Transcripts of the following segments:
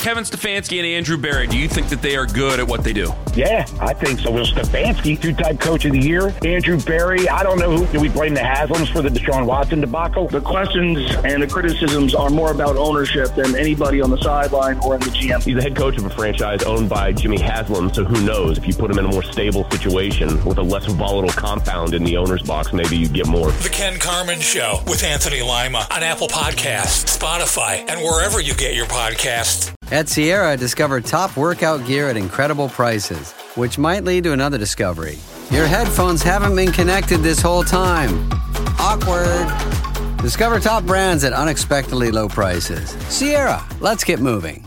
Kevin Stefanski and Andrew Berry, do you think that they are good at what they do? Yeah, I think so. Well, Stefanski, two-time coach of the year. Andrew Berry, I don't know who. Do we blame the Haslams for the Deshaun Watson debacle? The questions and the criticisms are more about ownership than anybody on the sideline or in the GM. He's the head coach of a franchise owned by Jimmy Haslam, so who knows? If you put him in a more stable situation with a less volatile compound in the owner's box, maybe you get more. The Ken Carman Show with Anthony Lima on Apple Podcasts, Spotify, and wherever you get your podcasts. At Sierra, discover top workout gear at incredible prices, which might lead to another discovery. Your headphones haven't been connected this whole time. Awkward. Discover top brands at unexpectedly low prices. Sierra, let's get moving.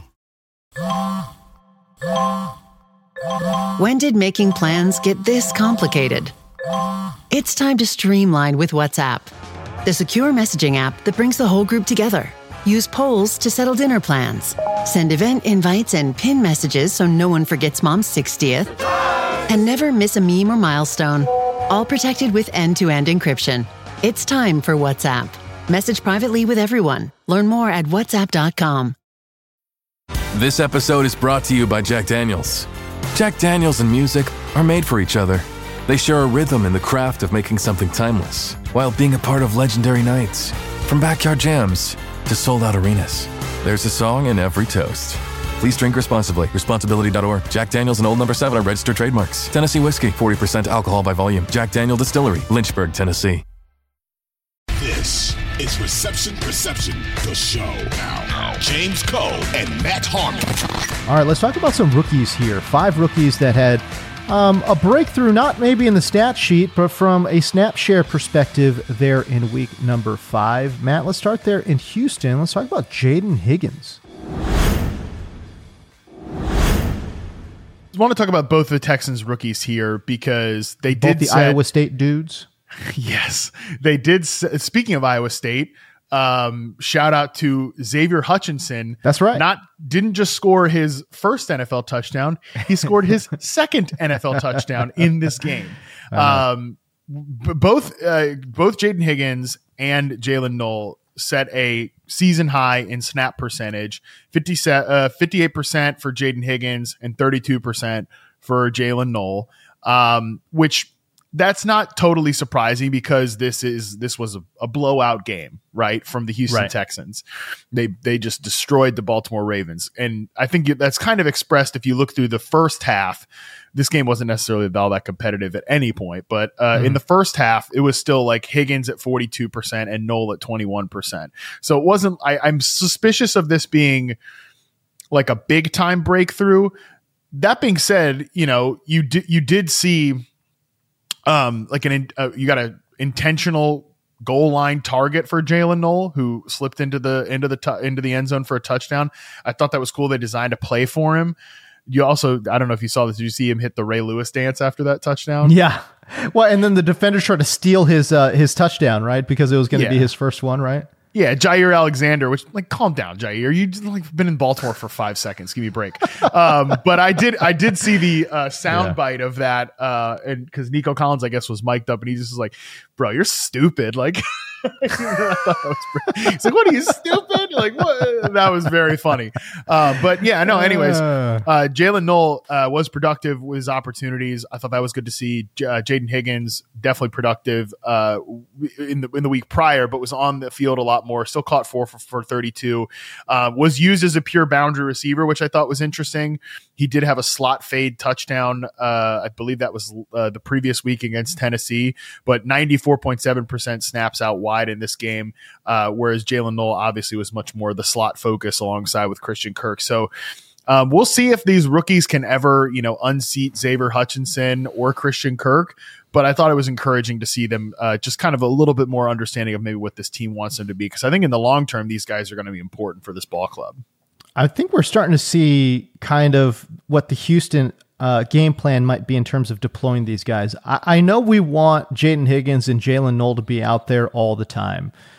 When did making plans get this complicated? It's time to streamline with WhatsApp, the secure messaging app that brings the whole group together. Use polls to settle dinner plans. Send event invites and pin messages so no one forgets Mom's 60th. And never miss a meme or milestone. All protected with end-to-end encryption. It's time for WhatsApp. Message privately with everyone. Learn more at whatsapp.com. This episode is brought to you by Jack Daniels. Jack Daniels and music are made for each other. They share a rhythm in the craft of making something timeless, while being a part of legendary nights. From backyard jams to sold-out arenas, there's a song in every toast. Please drink responsibly. Responsibility.org. Jack Daniels and Old No. 7 are registered trademarks. Tennessee whiskey, 40% alcohol by volume. Jack Daniel Distillery, Lynchburg, Tennessee. This is Reception Perception, the show. Now, James Koh and Matt Harmon. All right, let's talk about some rookies here. 5 rookies that had a breakthrough, not maybe in the stat sheet, but from a snap share perspective there in week number 5. Matt, let's start there in Houston. Let's talk about Jaden Higgins. I want to talk about both the Texans rookies here because they both did the Iowa State dudes. Yes, they did. Speaking of Iowa State, shout out to Xavier Hutchinson. That's right. Didn't just score his first NFL touchdown. He scored his second NFL touchdown in this game. Both Jaden Higgins and Jalen Knoll set a season high in snap percentage, 58% for Jaden Higgins and 32% for Jalen Knoll, which that's not totally surprising because this was a blowout game, right, from the Houston Texans. They just destroyed the Baltimore Ravens. And I think that's kind of expressed if you look through the first half. This game wasn't necessarily all that competitive at any point, but in the first half, it was still like Higgins at 42% and Knoll at 21%. So it wasn't. I'm suspicious of this being like a big time breakthrough. That being said, you did see you got an intentional goal line target for Jalen Knoll, who slipped into the end zone for a touchdown. I thought that was cool. They designed a play for him. You also, I don't know if you saw this. Did you see him hit the Ray Lewis dance after that touchdown? Yeah. Well, and then the defenders tried to steal his touchdown, right? Because it was going to be his first one, right? Yeah, Jair Alexander, which calm down, Jair. You been in Baltimore for 5 seconds. Give me a break. But I did see the sound bite of that, and because Nico Collins, I guess, was mic'd up, and he just was like, "Bro, you're stupid." Like, I thought that was he's like, "What are you stupid?" Like, what? That was very funny. But yeah, no. Anyways, Jalen Knoll was productive with his opportunities. I thought that was good to see. Jaden Higgins definitely productive in the week prior, but was on the field a lot more. Still caught 4 for 32. Was used as a pure boundary receiver, which I thought was interesting. He did have a slot fade touchdown. I believe that was the previous week against Tennessee, but 94.7% snaps out wide in this game, whereas Jalen Knoll obviously was much more the slot focus alongside with Christian Kirk. So we'll see if these rookies can ever, unseat Xavier Hutchinson or Christian Kirk. But I thought it was encouraging to see them just kind of a little bit more understanding of maybe what this team wants them to be. Because I think in the long term, these guys are going to be important for this ball club. I think we're starting to see kind of what the Houston game plan might be in terms of deploying these guys. I know we want Jaden Higgins and Jalen Knoll to be out there all the time.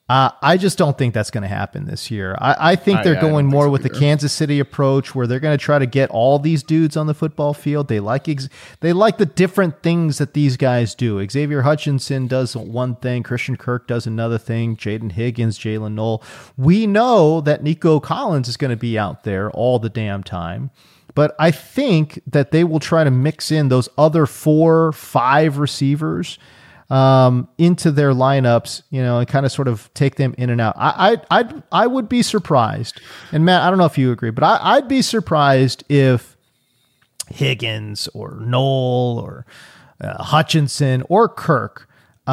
I just don't think that's going to happen this year. I think they're going more with the Kansas City approach, where they're going to try to get all these dudes on the football field. They like the different things that these guys do. Xavier Hutchinson does one thing, Christian Kirk does another thing, Jaden Higgins, Jalen Knoll. We know that Nico Collins is going to be out there all the damn time. But I think that they will try to mix in those other 4-5 receivers into their lineups, and kind of sort of take them in and out. I would be surprised, and Matt, I don't know if you agree, but I'd be surprised if Higgins or Knoll or Hutchinson or Kirk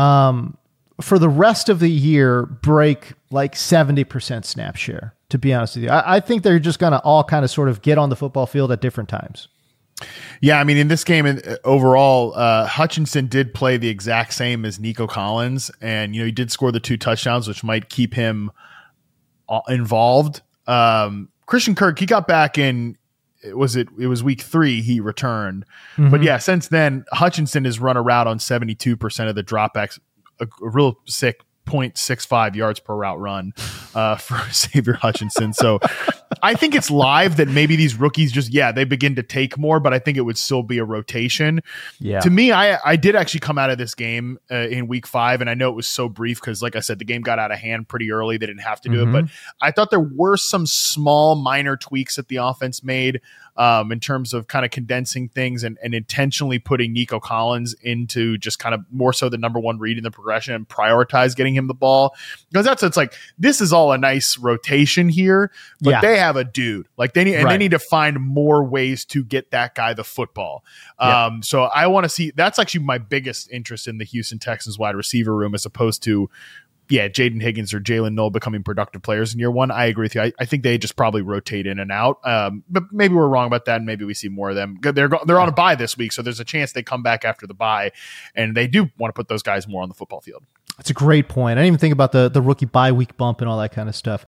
for the rest of the year break like 70% snap share. To be honest with you, I think they're just going to all kind of sort of get on the football field at different times. Yeah, I mean, in this game overall, Hutchinson did play the exact same as Nico Collins, and he did score the 2 touchdowns, which might keep him involved. Christian Kirk, he got back in. It was week 3 he returned, but yeah, since then Hutchinson has run a route on 72% of the dropbacks, a real sick 0.65 yards per route run for Xavier Hutchinson. So I think it's live that maybe these rookies they begin to take more, but I think it would still be a rotation. Yeah. To me, I did actually come out of this game in week 5, and I know it was so brief because, like I said, the game got out of hand pretty early. They didn't have to do it, but I thought there were some small minor tweaks that the offense made in terms of kind of condensing things and intentionally putting Nico Collins into just kind of more so the number 1 read in the progression and prioritize getting him the ball. Because it's like, this is all a nice rotation here, but they have a dude. Like they need to find more ways to get that guy the football. So I want to see, that's actually my biggest interest in the Houston Texans wide receiver room, as opposed to Jaden Higgins or Jalen Knoll becoming productive players in year 1. I agree with you. I think they just probably rotate in and out. But maybe we're wrong about that, and maybe we see more of them. They're on a bye this week, so there's a chance they come back after the bye, and they do want to put those guys more on the football field. That's a great point. I didn't even think about the rookie bye week bump and all that kind of stuff.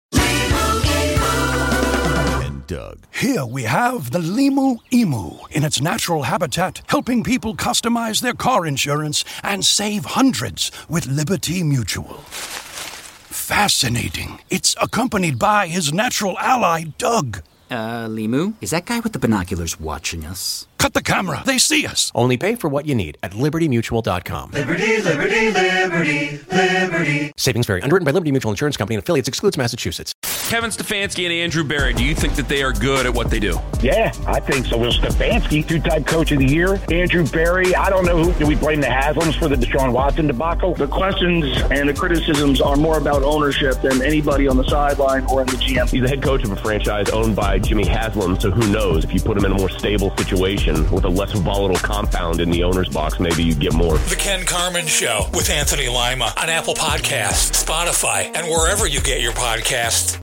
Doug. Here we have the Limu Emu in its natural habitat, helping people customize their car insurance and save hundreds with Liberty Mutual. Fascinating. It's accompanied by his natural ally, Doug. Limu, is that guy with the binoculars watching us? Cut the camera. They see us. Only pay for what you need at LibertyMutual.com. Liberty, liberty, liberty, liberty. Savings vary. Underwritten by Liberty Mutual Insurance Company and affiliates. Excludes Massachusetts. Kevin Stefanski and Andrew Berry, do you think that they are good at what they do? Yeah, I think so. Will Stefanski, 2-time coach of the year. Andrew Berry, I don't know do we blame the Haslams for the Deshaun Watson debacle? The questions and the criticisms are more about ownership than anybody on the sideline or in the GM. He's the head coach of a franchise owned by Jimmy Haslam, so who knows? If you put him in a more stable situation with a less volatile compound in the owner's box, maybe you get more. The Ken Carman Show with Anthony Lima on Apple Podcasts, Spotify, and wherever you get your podcasts.